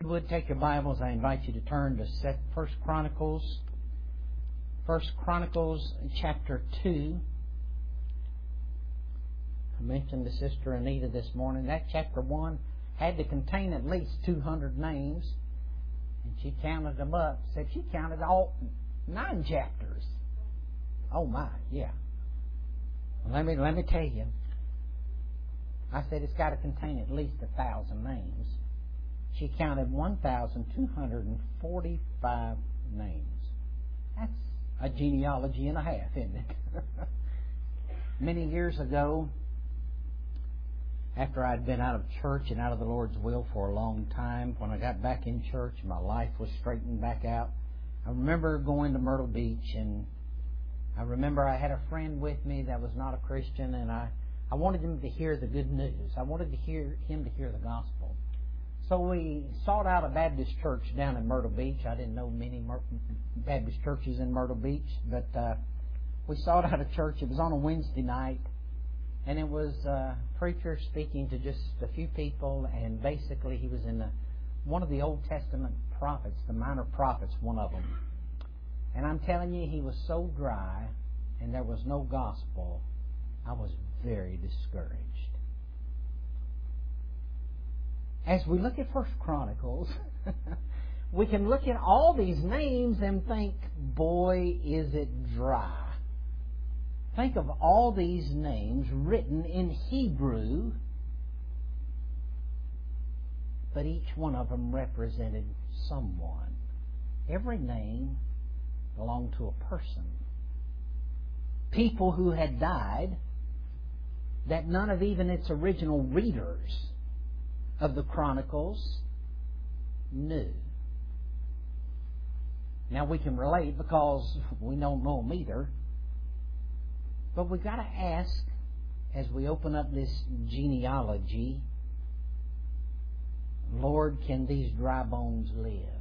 you would take your Bibles, I invite you to turn to First Chronicles. First Chronicles chapter 2. I mentioned to Sister Anita this morning that chapter 1 had to contain at least 200 names. And she counted them up. Said she counted all 9 chapters. Oh my, yeah. Well, let me tell you. I said it's got to contain at least 1,000 names. She counted 1,245 names. That's a genealogy and a half, isn't it? Many years ago, after I'd been out of church and out of the Lord's will for a long time, when I got back in church, my life was straightened back out. I remember going to Myrtle Beach, and I remember I had a friend with me that was not a Christian, and I wanted him to hear the good news. I wanted him to hear the gospel. So we sought out a Baptist church down in Myrtle Beach. I didn't know many Baptist churches in Myrtle Beach, but we sought out a church. It was on a Wednesday night, and it was a preacher speaking to just a few people, and basically he was in one of the Old Testament prophets, the minor prophets, one of them. And I'm telling you, he was so dry, and there was no gospel, I was very discouraged. As we look at First Chronicles, we can look at all these names and think, boy, is it dry. Think of all these names written in Hebrew, but each one of them represented someone. Every name belonged to a person. People who had died that none of even its original readers of the Chronicles knew. Now we can relate because we don't know them either. But we've got to ask, as we open up this genealogy, Lord, can these dry bones live?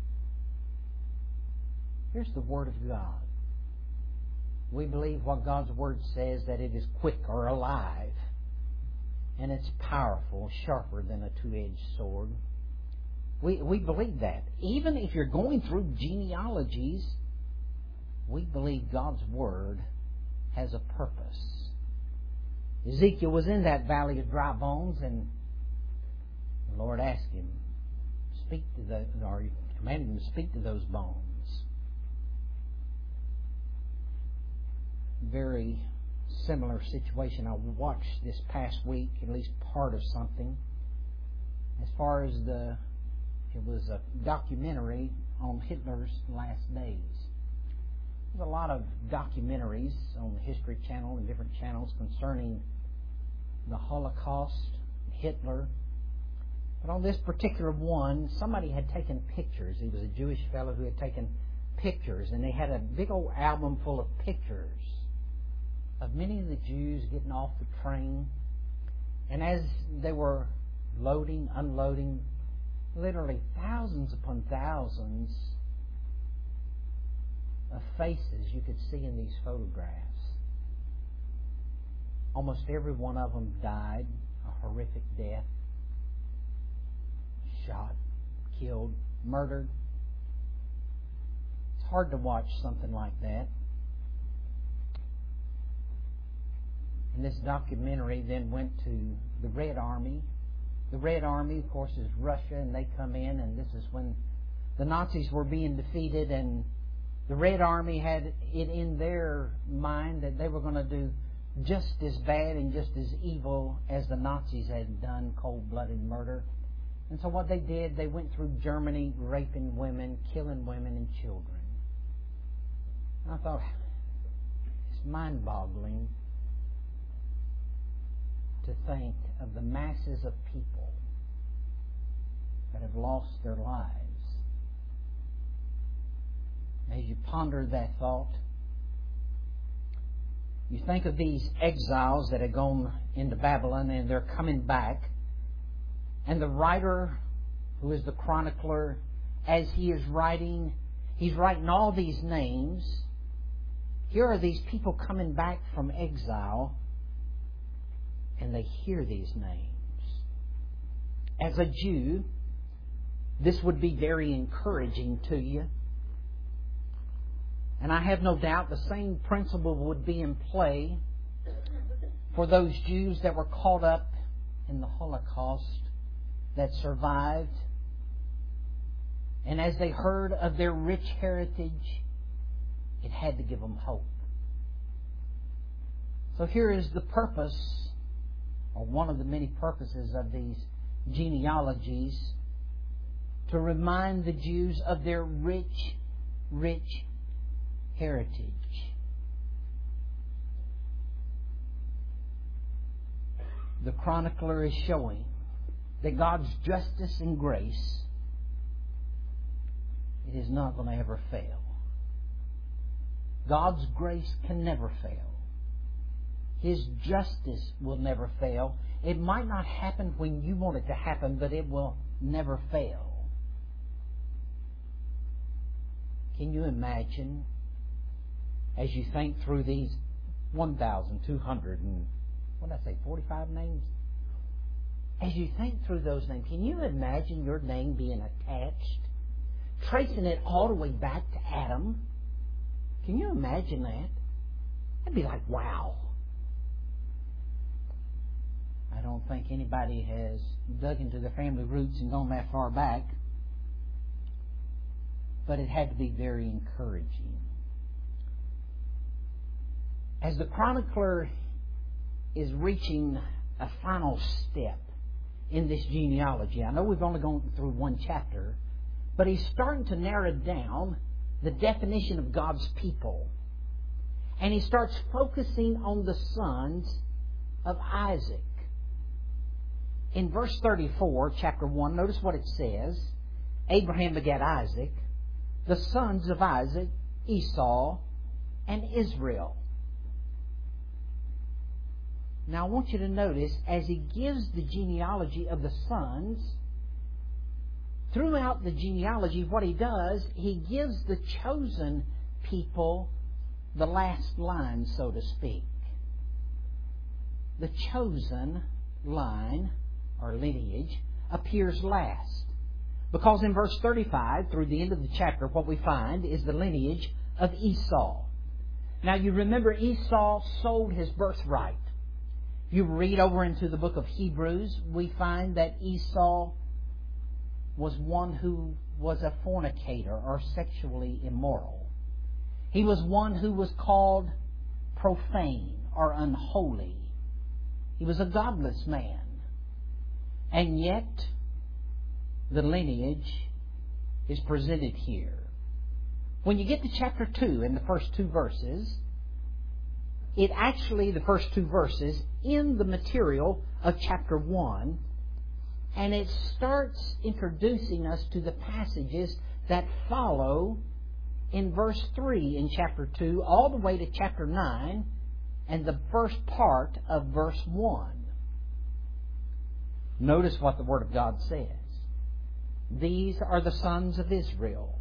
Here's the Word of God. We believe what God's Word says, that it is quick or alive. And it's powerful, sharper than a two-edged sword. We believe that. Even if you're going through genealogies, we believe God's Word has a purpose. Ezekiel was in that valley of dry bones, and the Lord asked him, or commanded him to speak to those bones. Very similar situation I watched this past week, at least part of something. As far as it was a documentary on Hitler's last days. There's a lot of documentaries on the History Channel and different channels concerning the Holocaust, Hitler. But on this particular one, somebody had taken pictures. He was a Jewish fellow who had taken pictures, and they had a big old album full of pictures of many of the Jews getting off the train. And as they were loading, unloading, literally thousands upon thousands of faces you could see in these photographs. Almost every one of them died a horrific death. Shot, killed, murdered. It's hard to watch something like that. And this documentary then went to the Red Army. The Red Army, of course, is Russia, and they come in, and this is when the Nazis were being defeated, and the Red Army had it in their mind that they were going to do just as bad and just as evil as the Nazis had done, cold-blooded murder. And so what they did, they went through Germany raping women, killing women and children. And I thought, it's mind-boggling to think of the masses of people that have lost their lives. As you ponder that thought, you think of these exiles that had gone into Babylon and they're coming back. And the writer, who is the chronicler, as he is writing, he's writing all these names. Here are these people coming back from exile, and they hear these names. As a Jew, this would be very encouraging to you. And I have no doubt the same principle would be in play for those Jews that were caught up in the Holocaust that survived. And as they heard of their rich heritage, it had to give them hope. So here is the purpose, or one of the many purposes of these genealogies, to remind the Jews of their rich, rich heritage. The chronicler is showing that God's justice and grace, it is not going to ever fail. God's grace can never fail. His justice will never fail. It might not happen when you want it to happen, but it will never fail. Can you imagine, as you think through these 1,245 names? As you think through those names, can you imagine your name being attached, tracing it all the way back to Adam? Can you imagine that? That'd be like, wow. I don't think anybody has dug into their family roots and gone that far back. But it had to be very encouraging. As the chronicler is reaching a final step in this genealogy, I know we've only gone through one chapter, but he's starting to narrow down the definition of God's people. And he starts focusing on the sons of Isaac. In verse 34, chapter 1, notice what it says. Abraham begat Isaac, the sons of Isaac, Esau, and Israel. Now I want you to notice, as he gives the genealogy of the sons, throughout the genealogy, what he does, he gives the chosen people the last line, so to speak. The chosen line, or lineage, appears last. Because in verse 35, through the end of the chapter, what we find is the lineage of Esau. Now you remember Esau sold his birthright. If you read over into the book of Hebrews, we find that Esau was one who was a fornicator or sexually immoral. He was one who was called profane or unholy. He was a godless man. And yet, the lineage is presented here. When you get to chapter 2 in the first two verses, it actually, the first two verses, in the material of chapter 1, and it starts introducing us to the passages that follow in verse 3 in chapter 2, all the way to chapter 9, and the first part of verse 1. Notice what the Word of God says. These are the sons of Israel.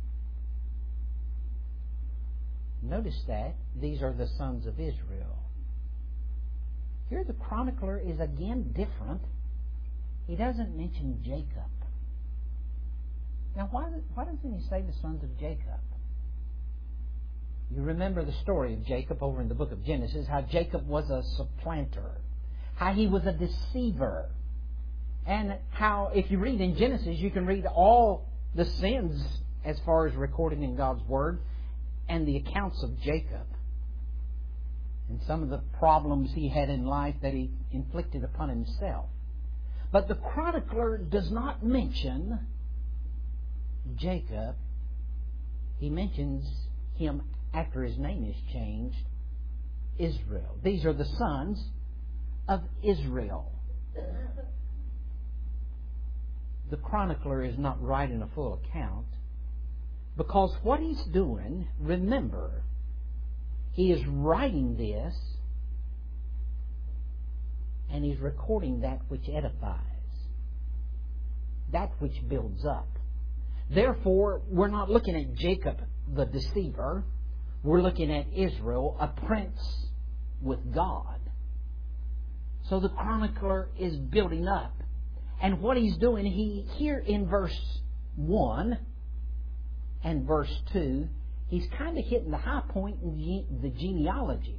Notice that. These are the sons of Israel. Here the chronicler is again different. He doesn't mention Jacob. Now, why doesn't he say the sons of Jacob? You remember the story of Jacob over in the book of Genesis, how Jacob was a supplanter, how he was a deceiver, and how, if you read in Genesis, you can read all the sins as far as recorded in God's Word and the accounts of Jacob and some of the problems he had in life that he inflicted upon himself. But the chronicler does not mention Jacob. He mentions him after his name is changed, Israel. These are the sons of Israel. The chronicler is not writing a full account because what he's doing, remember, he is writing this and he's recording that which edifies, that which builds up. Therefore, we're not looking at Jacob the deceiver. We're looking at Israel, a prince with God. So the chronicler is building up. And what he's doing, here in verse 1 and verse 2, he's kind of hitting the high point in the genealogies.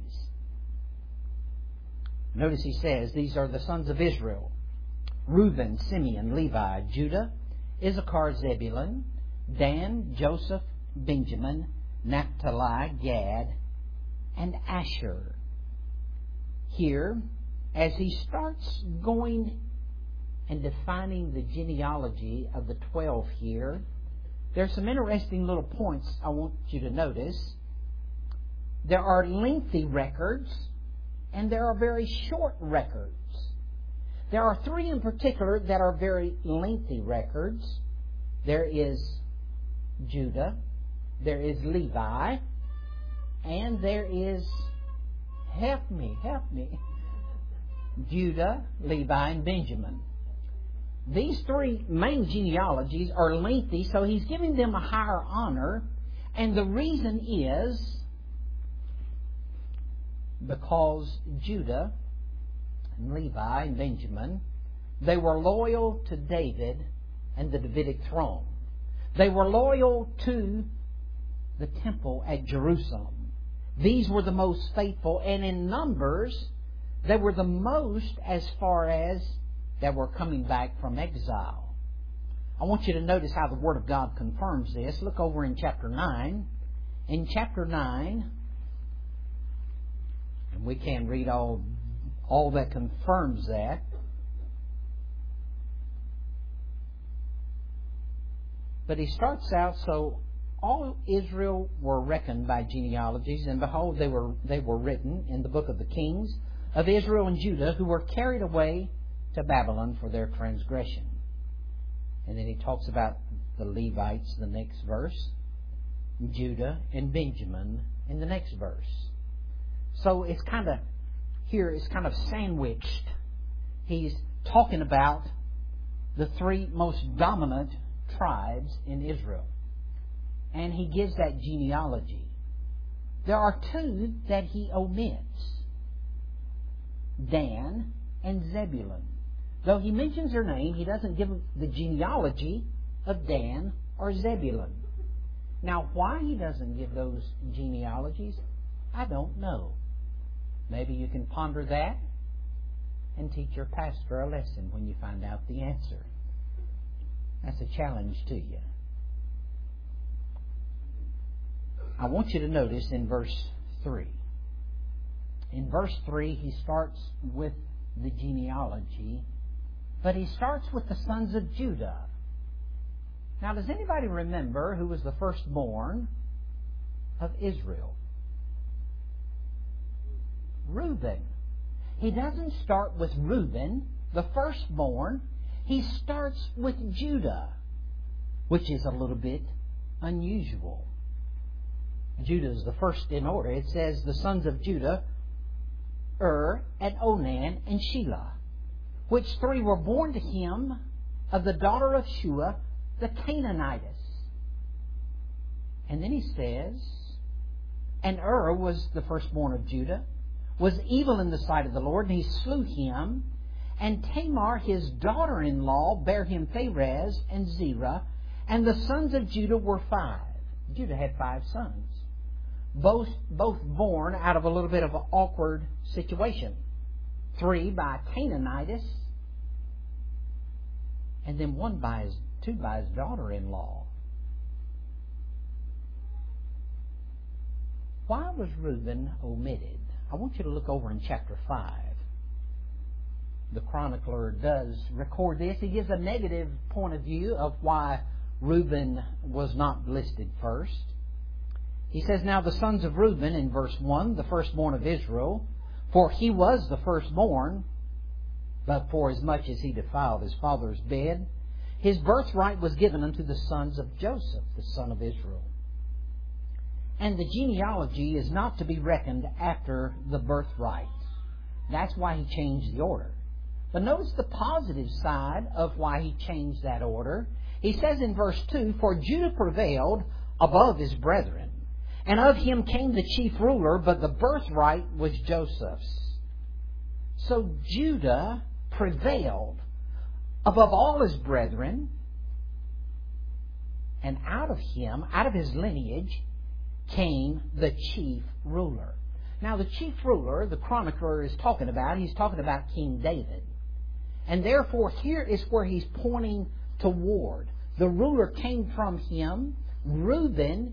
Notice he says, these are the sons of Israel: Reuben, Simeon, Levi, Judah, Issachar, Zebulun, Dan, Joseph, Benjamin, Naphtali, Gad, and Asher. Here, as he starts going and defining the genealogy of the 12 here, there's some interesting little points I want you to notice. There are lengthy records and there are very short records. There are 3 in particular that are very lengthy records. There is Judah, there is Levi, and there is, help me, Judah, Levi, and Benjamin. These 3 main genealogies are lengthy, so he's giving them a higher honor. And the reason is because Judah and Levi and Benjamin, they were loyal to David and the Davidic throne. They were loyal to the temple at Jerusalem. These were the most faithful, and in numbers, they were the most as far as that were coming back from exile. I want you to notice how the Word of God confirms this. Look over in chapter 9. In chapter 9, and we can't read all that confirms that. But he starts out, so all Israel were reckoned by genealogies, and behold, they were written in the book of the kings of Israel and Judah, who were carried away to Babylon for their transgression. And then he talks about the Levites, the next verse, Judah and Benjamin in the next verse. So it's kind of, here it's kind of sandwiched. He's talking about the 3 most dominant tribes in Israel. And he gives that genealogy. There are 2 that he omits: Dan and Zebulun. Though he mentions their name, he doesn't give the genealogy of Dan or Zebulun. Now, why he doesn't give those genealogies, I don't know. Maybe you can ponder that and teach your pastor a lesson when you find out the answer. That's a challenge to you. I want you to notice in verse 3. In verse 3, he starts with the genealogy, but he starts with the sons of Judah. Now, does anybody remember who was the firstborn of Israel? Reuben. He doesn't start with Reuben, the firstborn. He starts with Judah, which is a little bit unusual. Judah is the first in order. It says the sons of Judah, and Onan, and Shelah, which 3 were born to him of the daughter of Shua, the Canaanitess. And then he says, and was the firstborn of Judah, was evil in the sight of the Lord, and he slew him. And Tamar, his daughter-in-law, bare him Pharez and Zerah, and the sons of Judah were 5. Judah had 5 sons, both born out of a little bit of an awkward situation. 3 by Canaanitess, and then 2 by his daughter-in-law. Why was Reuben omitted? I want you to look over in chapter 5. The chronicler does record this. He gives a negative point of view of why Reuben was not listed first. He says, now the sons of Reuben, in verse 1, the firstborn of Israel, for he was the firstborn, but for as much as he defiled his father's bed, his birthright was given unto the sons of Joseph, the son of Israel. And the genealogy is not to be reckoned after the birthright. That's why he changed the order. But notice the positive side of why he changed that order. He says in verse 2, for Judah prevailed above his brethren, and of him came the chief ruler, but the birthright was Joseph's. So Judah prevailed above all his brethren, and out of him, out of his lineage, came the chief ruler. Now, the chief ruler, the chronicler is talking about, he's talking about King David. And therefore, here is where he's pointing toward. The ruler came from him. Reuben,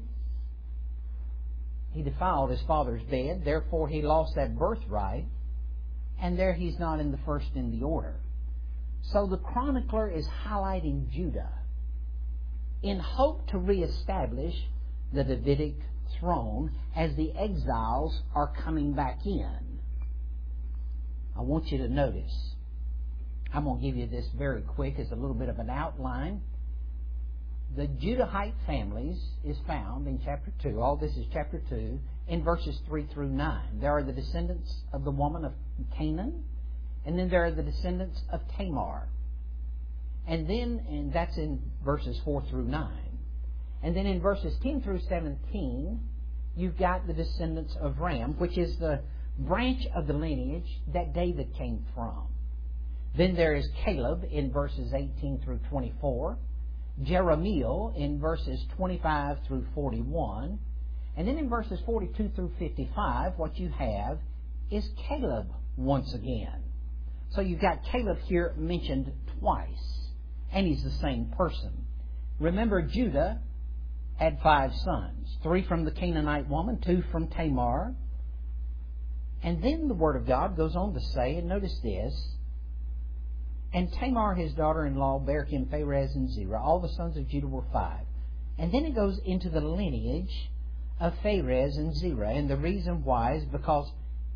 he defiled his father's bed, therefore he lost that birthright. And there he's not in the first in the order. So the chronicler is highlighting Judah in hope to reestablish the Davidic throne as the exiles are coming back in. I want you to notice. I'm going to give you this very quick as a little bit of an outline. The Judahite families is found in chapter 2. All this is chapter 2 in verses 3 through 9. There are the descendants of the woman of Canaan, and then there are the descendants of Tamar. And that's in verses 4 through 9. And then in verses 10 through 17, you've got the descendants of Ram, which is the branch of the lineage that David came from. Then there is Caleb in verses 18 through 24, Jeremiel in verses 25 through 41, and then in verses 42 through 55, what you have is Caleb once again. So you've got Caleb here mentioned twice, and he's the same person. Remember, Judah had 5 sons, 3 from the Canaanite woman, 2 from Tamar. And then the Word of God goes on to say, and notice this, and Tamar his daughter-in-law bare him Pharez and Zerah. All the sons of Judah were 5. And then it goes into the lineage of Pharez and Zerah. And the reason why is because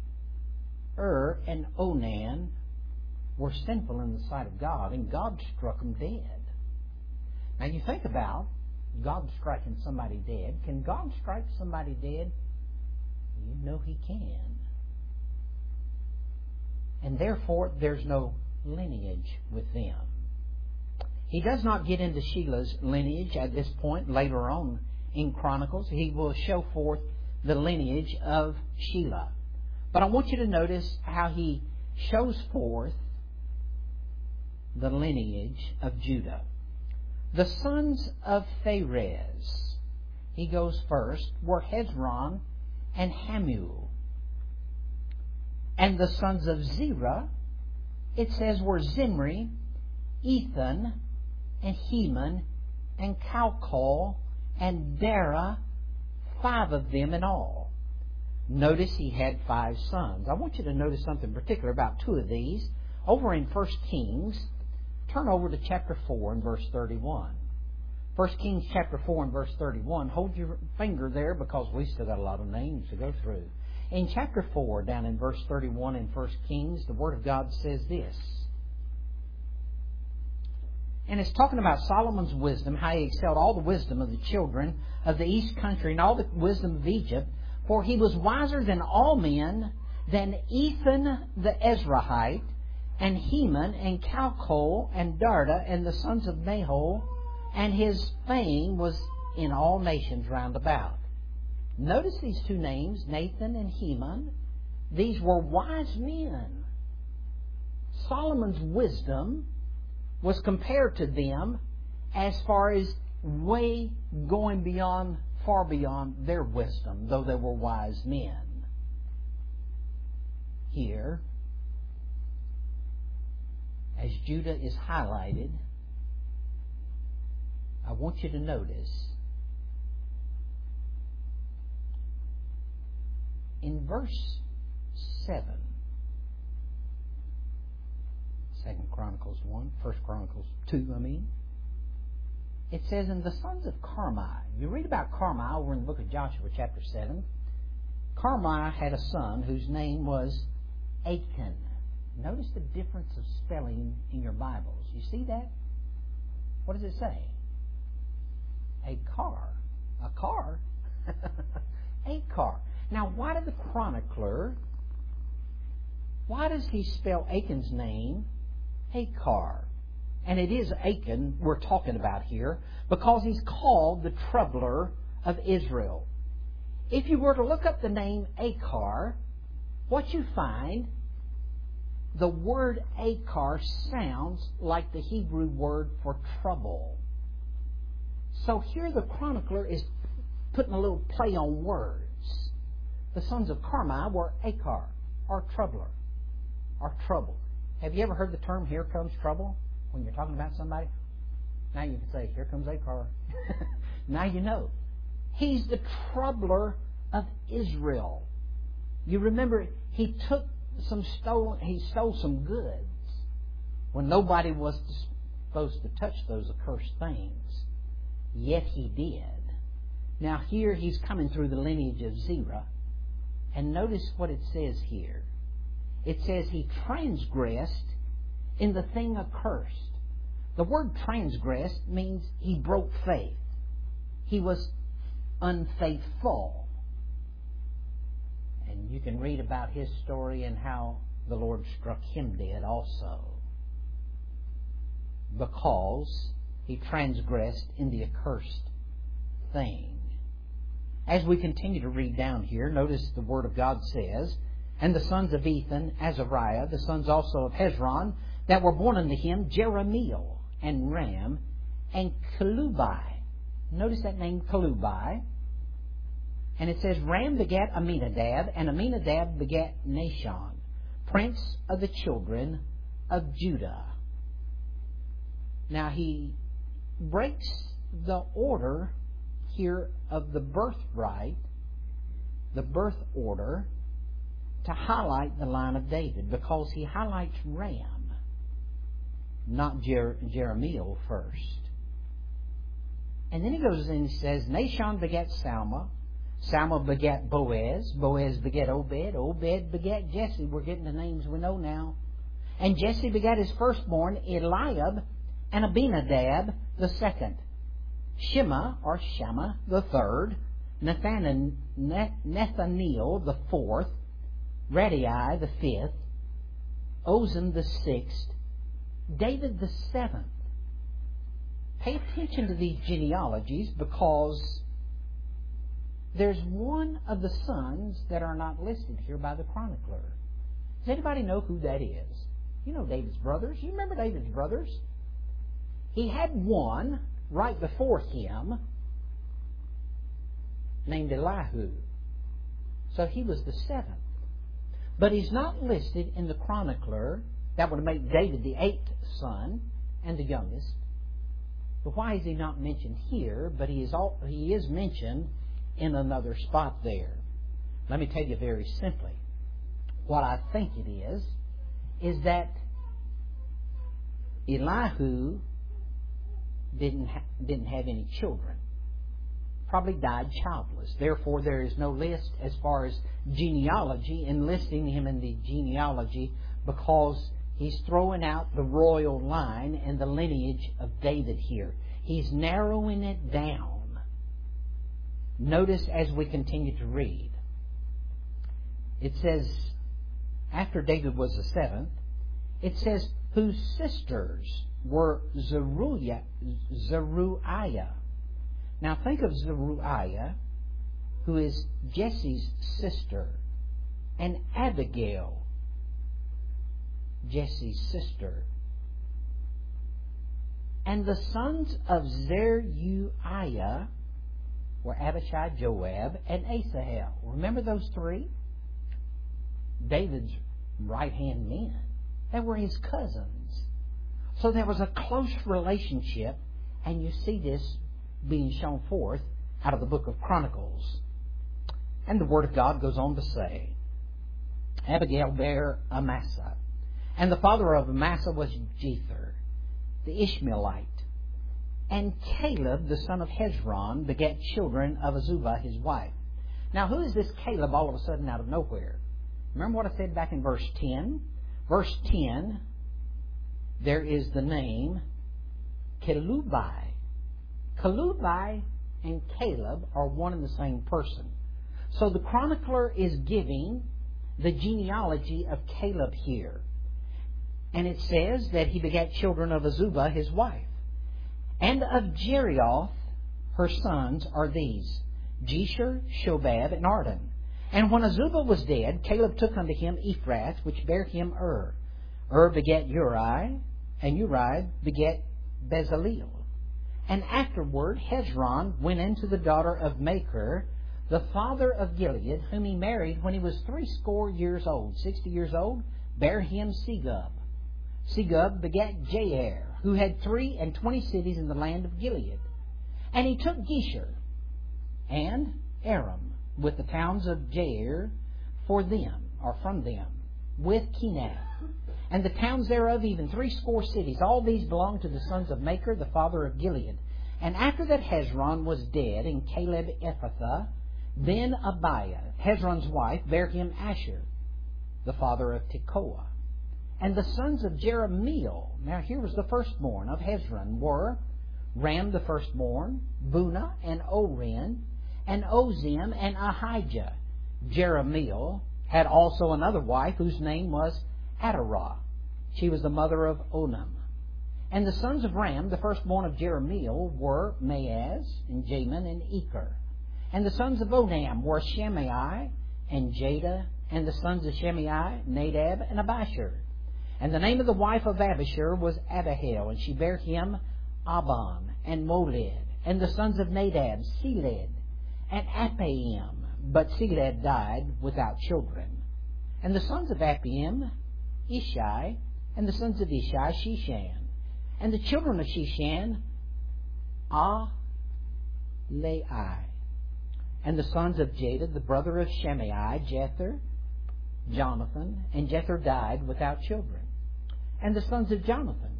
and Onan were sinful in the sight of God, and God struck them dead. Now you think about God striking somebody dead. Can God strike somebody dead? You know He can. And therefore, there's no lineage with them. He does not get into Sheila's lineage at this point. Later on in Chronicles, he will show forth the lineage of Sheila. But I want you to notice how he shows forth the lineage of Judah. The sons of Pharez, he goes first, were Hezron and Hamul. And the sons of Zerah, it says, were Zimri, Ethan, and Heman, and Calcol, and Dara, 5 of them in all. Notice he had 5 sons. I want you to notice something particular about 2 of these. Over in 1 Kings, turn over to chapter 4 and verse 31. 1 Kings chapter 4 and verse 31. Hold your finger there because we still got a lot of names to go through. In chapter 4, down in verse 31 in 1 Kings, the Word of God says this. And it's talking about Solomon's wisdom, how he excelled all the wisdom of the children of the east country and all the wisdom of Egypt. For he was wiser than all men, than Ethan the Ezrahite, and Heman, and Calcol, and Darda, and the sons of Nahol, and his fame was in all nations round about. Notice these 2 names, Nathan and Heman. These were wise men. Solomon's wisdom was compared to them as far as way going beyond, far beyond their wisdom, though they were wise men. Here, as Judah is highlighted, I want you to notice in verse 7, 2 Chronicles 1, 1 Chronicles 2, it says, and the sons of Carmi. You read about Carmi over in the book of Joshua, chapter 7. Carmi had a son whose name was Achan. Notice the difference of spelling in your Bibles. You see that? What does it say? A car. A car? A car. Now, why did the chronicler, why does he spell Achan's name Achar? And it is Achan we're talking about here because he's called the troubler of Israel. If you were to look up the name Achar, what you find the word Achar sounds like the Hebrew word for trouble. So here the chronicler is putting a little play on words. The sons of Carmi were Achar, or troubler, or trouble. Have you ever heard the term, here comes trouble, when you're talking about somebody? Now you can say, here comes Achar. Now you know. He's the troubler of Israel. You remember, he stole some goods when nobody was supposed to touch those accursed things. Yet he did. Now here he's coming through the lineage of Zerah. And notice what it says here. It says he transgressed in the thing accursed. The word transgressed means he broke faith. He was unfaithful. And you can read about his story and how the Lord struck him dead also. Because he transgressed in the accursed thing. As we continue to read down here, notice the Word of God says, and the sons of Ethan, Azariah, the sons also of Hezron, that were born unto him, Jerahmeel, and Ram, and Kelubai. Notice that name, Kelubai. And it says, Ram begat Aminadab, and Aminadab begat Nashon, prince of the children of Judah. Now he breaks the order here of the birthright, the birth order, to highlight the line of David, because he highlights Ram, not Jerahmeel first. And then he goes and he says, Nashon begat Salma, Salma begat Boaz, Boaz begat Obed, Obed begat Jesse. We're getting the names we know now. And Jesse begat his firstborn, Eliab, and Abinadab the second, Shema, or Shammah, the third, Nathaniel the fourth, Radai the fifth, Ozem the sixth, David the seventh. Pay attention to these genealogies, because there's one of the sons that are not listed here by the chronicler. Does anybody know who that is? You know David's brothers. You remember David's brothers? He had one right before him named Elihu. So he was the seventh. But he's not listed in the chronicler. That would make David the eighth son and the youngest. But why is he not mentioned here? But he is mentioned in another spot there. Let me tell you very simply. What I think it is that Elihu didn't have any children. Probably died childless. Therefore, there is no list as far as genealogy, enlisting him in the genealogy, because he's throwing out the royal line and the lineage of David here. He's narrowing it down. Notice as we continue to read. It says, after David was the seventh, it says, whose sisters were Zeruiah. Now think of Zeruiah, who is Jesse's sister, and Abigail, Jesse's sister. And the sons of Zeruiah were Abishai, Joab, and Asahel. Remember those three? David's right-hand men. They were his cousins. So there was a close relationship, and you see this being shown forth out of the book of Chronicles. And the Word of God goes on to say, Abigail bare Amasa, and the father of Amasa was Jether, the Ishmaelite. And Caleb, the son of Hezron, begat children of Azubah, his wife. Now, who is this Caleb all of a sudden out of nowhere? Remember what I said back in verse 10? Verse 10, there is the name Kelubai. Kelubai and Caleb are one and the same person. So the chronicler is giving the genealogy of Caleb here. And it says that he begat children of Azubah, his wife. And of Jerioth, her sons are these, Jesher, Shobab, and Arden. And when Azubah was dead, Caleb took unto him Ephrath, which bare him begat Uri, and Uri begat Bezaleel. And afterward Hezron went into the daughter of Machir, the father of Gilead, whom he married when he was 60 years old. 60 years old, bare him Segub. Segub begat Jair, who had 23 cities in the land of Gilead. And he took Geshur and Aram with the towns of Jair for them, or from them, with Kenath, and the towns thereof, even 80 cities. All these belonged to the sons of Machir, the father of Gilead. And after that Hezron was dead, and Caleb Ephrathah, then Abiah, Hezron's wife, bare him Asher, the father of Tekoa. And the sons of Jerahmeel, now here was the firstborn of Hezron, were Ram the firstborn, Bunah, and Oren, and Ozim, and Ahijah. Jerahmeel had also another wife, whose name was Adarah. She was the mother of Onam. And the sons of Ram, the firstborn of Jerahmeel, were Maaz, and Jamin, and Eker. And the sons of Onam were Shimei and Jada, and the sons of Shimei, Nadab, and Abishur. And the name of the wife of Abishur was Abihail, and she bare him Abon, and Moled. And the sons of Nadab, Seled, and Appaim. But Seled died without children. And the sons of Appaim, Ishai, and the sons of Ishai, Shishan. And the children of Shishan, Alai. And the sons of Jada, the brother of Shimei, Jether, Jonathan. And Jether died without children. And the sons of Jonathan,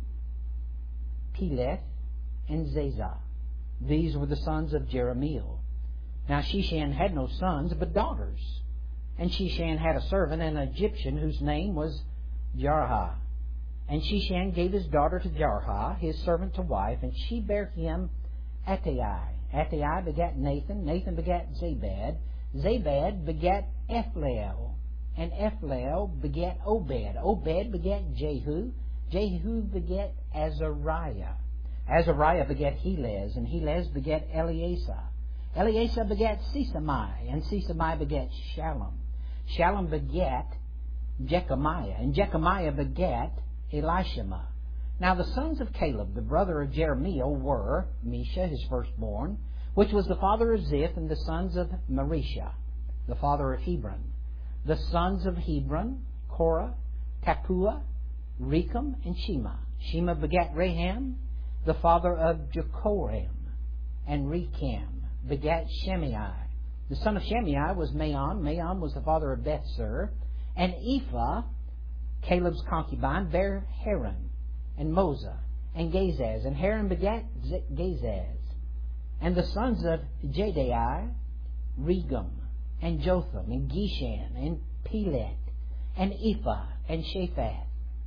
Peleth, and Zazah. These were the sons of Jerahmeel. Now Shishan had no sons, but daughters. And Shishan had a servant, an Egyptian, whose name was Jarha. And Shishan gave his daughter to Jarha, his servant, to wife, and she bare him Attai. Attai begat Nathan. Nathan begat Zabad. Zabad begat Ephleel. And Ephleel begat Obed. Obed begat Jehu. Jehu begat Azariah. Azariah begat Helez. And Helez begat Eleazar. Eleazar begat Sesamai. And Sesamai begat Shallum. Shallum begat Jechamiah. And Jechamiah begat Elishama. Now the sons of Caleb, the brother of Jerahmeel, were Mesha, his firstborn, which was the father of Ziph, and the sons of Marisha, the father of Hebron. The sons of Hebron, Korah, Tapua, Rechem, and Shema. Shema begat Raham, the father of Jehoram. And Rechem begat Shimei. The son of Shimei was Maon. Maon was the father of Bethsur. And Ephah, Caleb's concubine, bare Haran, and Moza, and Gazaz. And Haran begat Gazaz. And the sons of Jadai, Regem, and Jotham, and Geshan, and Pelet, and Ephah, and Shaphat,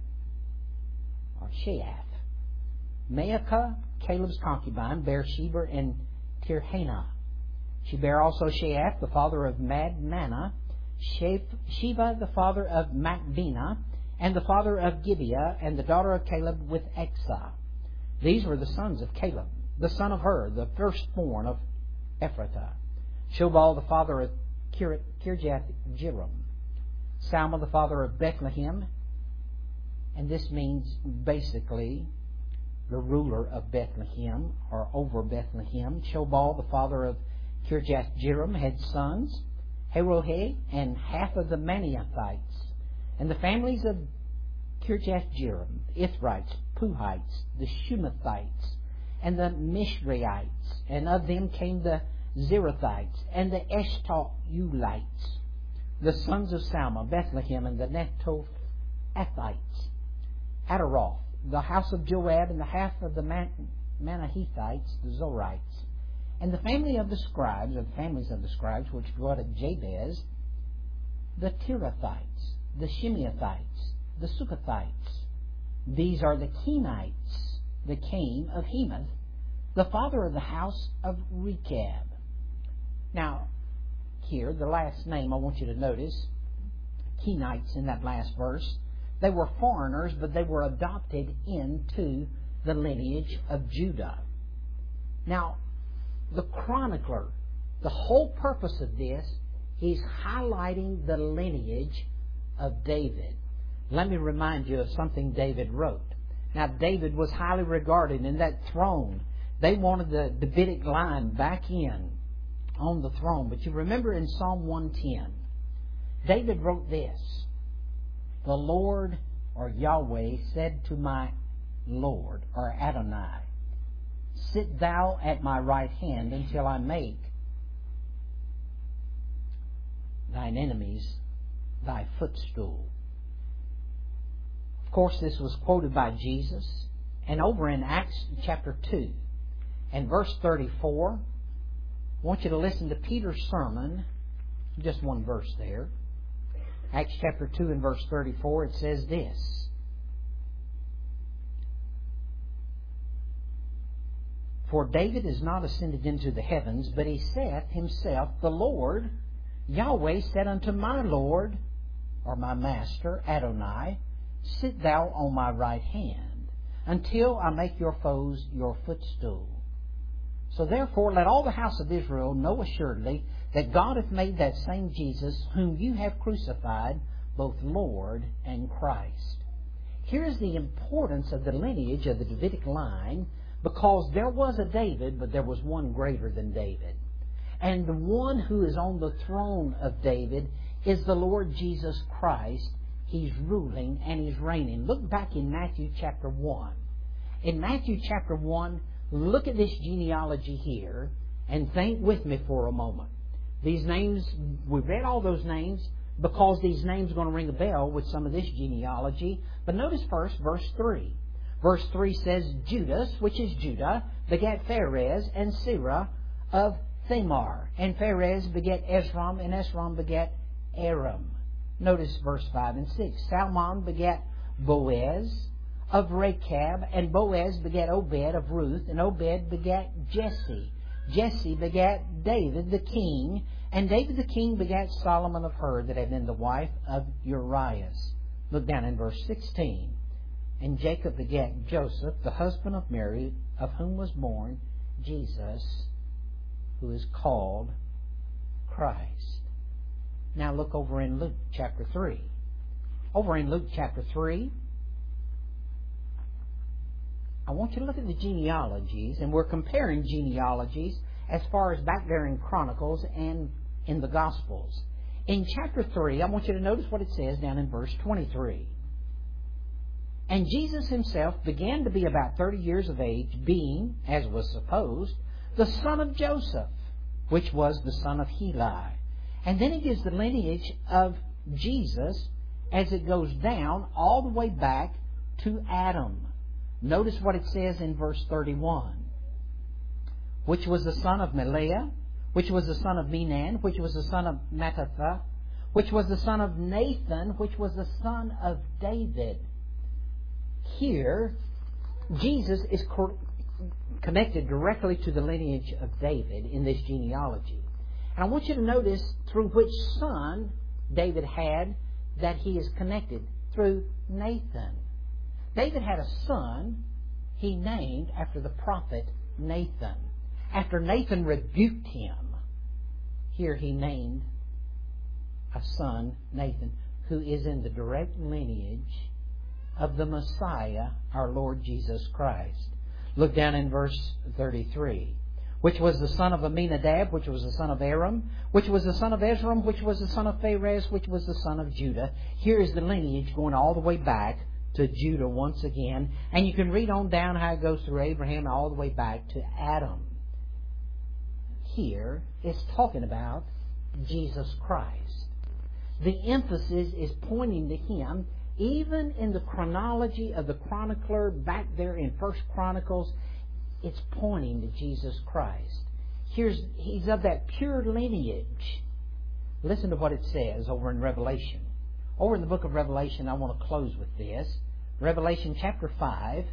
or Sheath. Maacah, Caleb's concubine, bare Sheber and Tirhana. She bare also Sheath, the father of Madmannah, Sheva, the father of Macbena, and the father of Gibeah, and the daughter of Caleb with Exah. These were the sons of Caleb, the son of Hur, the firstborn of Ephrathah. Shobal, the father of Kirjath-Jearim. Salma, the father of Bethlehem. And this means basically the ruler of Bethlehem, or over Bethlehem. Shobal, the father of Kirjath-Jearim, had sons, Herohe, and half of the Manaathites. And the families of Kirjath-Jearim, the Ithrites, Puhites, the Shumathites, and the Mishraites. And of them came the Zerathites, and the Eshtaulites. The sons of Salma, Bethlehem, and the Netophathites. Adaroth, the house of Joab, and the half of the Manahethites, the Zorites. And the family of the scribes, or the families of the scribes, which dwelt at Jabez, the Tirathites, the Shimeathites, the Sukathites. These are the Kenites that came of Hemath, the father of the house of Rechab. Now, here, the last name I want you to notice, Kenites in that last verse, they were foreigners, but they were adopted into the lineage of Judah. Now, the chronicler, the whole purpose of this is highlighting the lineage of David. Let me remind you of something David wrote. Now, David was highly regarded in that throne. They wanted the Davidic line back in on the throne. But you remember in Psalm 110, David wrote this: "The Lord," or Yahweh, "said to my Lord," or Adonai, "Sit thou at my right hand until I make thine enemies thy footstool." Of course, this was quoted by Jesus. And over in Acts chapter 2 and verse 34, I want you to listen to Peter's sermon. Just one verse there. Acts chapter 2 and verse 34, it says this: "For David is not ascended into the heavens, but he saith himself, The Lord, Yahweh, said unto my Lord," or my Master, Adonai, "Sit thou on my right hand, until I make your foes your footstool." So therefore let all the house of Israel know assuredly that God hath made that same Jesus, whom you have crucified, both Lord and Christ. Here is the importance of the lineage of the Davidic line, because there was a David, but there was one greater than David. And the one who is on the throne of David is the Lord Jesus Christ. He's ruling and He's reigning. Look back in Matthew chapter 1. In Matthew chapter 1, look at this genealogy here and think with me for a moment. These names, we've read all those names because these names are going to ring a bell with some of this genealogy. But notice first verse 3. Verse 3 says, "Judas," which is Judah, "begat Pharez and Serah of Thamar. And Pharez begat Esrom, and Esrom begat Aram." Notice verse 5 and 6. "Salmon begat Boaz of Rechab, and Boaz begat Obed of Ruth, and Obed begat Jesse. Jesse begat David the king, and David the king begat Solomon of her that had been the wife of Urias." Look down in verse 16. "And Jacob begat Joseph, the husband of Mary, of whom was born Jesus, who is called Christ." Now look over in Luke chapter 3. Over in Luke chapter 3, I want you to look at the genealogies, and we're comparing genealogies as far as back there in Chronicles and in the Gospels. In chapter 3, I want you to notice what it says down in verse 23. "And Jesus himself began to be about 30 years of age, being, as was supposed, the son of Joseph, which was the son of Heli." And then he gives the lineage of Jesus as it goes down all the way back to Adam. Notice what it says in verse 31. "Which was the son of Meleah, which was the son of Menan, which was the son of Mattatha, which was the son of Nathan, which was the son of David." Here, Jesus is connected directly to the lineage of David in this genealogy. And I want you to notice through which son David had that he is connected. Through Nathan. David had a son he named after the prophet Nathan. After Nathan rebuked him, here he named a son, Nathan, who is in the direct lineage of the Messiah, our Lord Jesus Christ. Look down in verse 33. "Which was the son of Aminadab, which was the son of Aram, which was the son of Esrom, which was the son of Pharez, which was the son of Judah." Here is the lineage going all the way back to Judah once again. And you can read on down how it goes through Abraham all the way back to Adam. Here it's talking about Jesus Christ. The emphasis is pointing to Him. Even in the chronology of the chronicler back there in 1 Chronicles, it's pointing to Jesus Christ. He's of that pure lineage. Listen to what it says over in Revelation. Over in the book of Revelation, I want to close with this. Revelation chapter 5.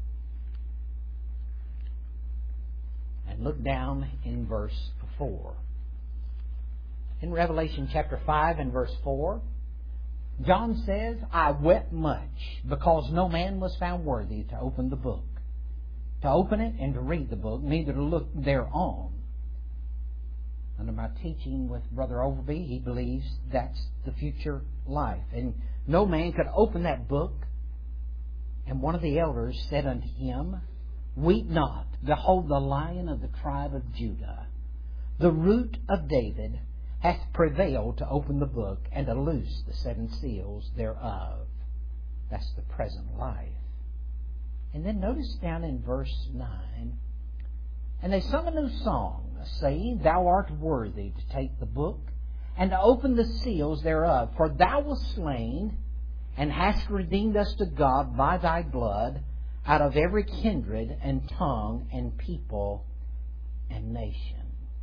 And look down in verse 4. In Revelation chapter 5 and verse 4, John says, "I wept much, because no man was found worthy to open the book, to open it and to read the book, neither to look thereon. under my teaching with Brother Overby, he believes that's the future life. And no man could open that book. And one of the elders said unto him, Weep not, behold, the Lion of the tribe of Judah, the Root of David, hath prevailed to open the book and to loose the 7 seals thereof. That's the present life. And then notice down in verse 9, And they sung a new song, saying, Thou art worthy to take the book and to open the seals thereof. For thou wast slain, and hast redeemed us to God by thy blood, out of every kindred and tongue and people and nation.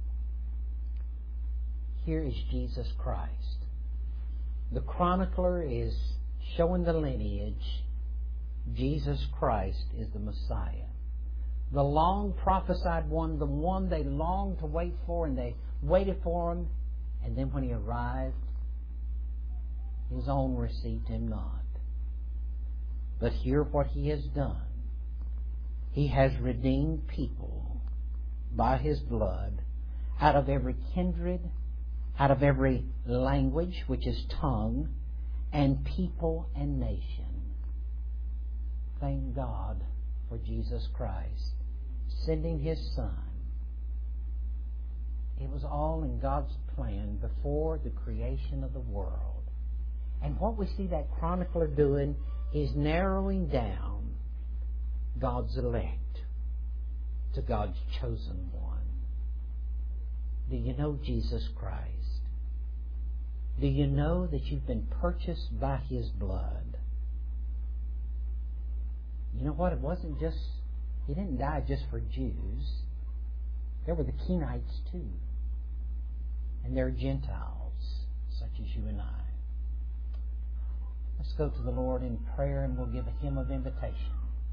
Here is Jesus Christ. The chronicler is showing the lineage. Jesus Christ is the Messiah. The long prophesied one, the one they longed to wait for, and they waited for him. And then when he arrived, his own received him not. But hear what he has done. He has redeemed people by his blood out of every kindred, out of every language, which is tongue, and people and nation. Thank God for Jesus Christ sending His Son. It was all in God's plan before the creation of the world. And what we see that chronicler doing is narrowing down God's elect to God's chosen one. Do you know Jesus Christ? Do you know that you've been purchased by His blood? You know what? It wasn't just, He didn't die just for Jews. There were the Kenites too. And they're Gentiles, such as you and I. Let's go to the Lord in prayer and we'll give a hymn of invitation.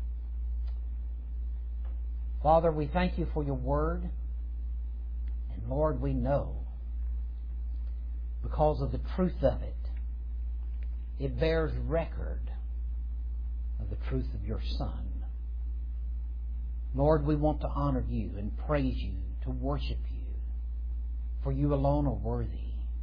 Father, we thank You for Your Word. And Lord, we know, because of the truth of it, it bears record of the truth of Your Son. Lord, we want to honor You and praise You, to worship You, for You alone are worthy.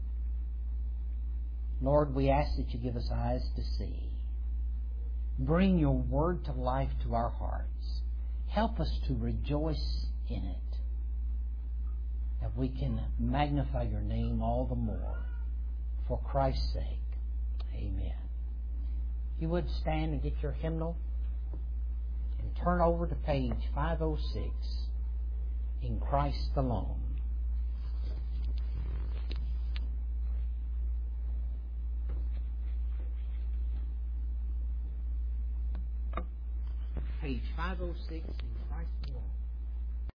Lord, we ask that You give us eyes to see. Bring Your Word to life to our hearts. Help us to rejoice in it, that we can magnify Your name all the more. For Christ's sake, amen. If you would stand and get your hymnal and turn over to page 506, In Christ Alone. Page 506, In Christ Alone.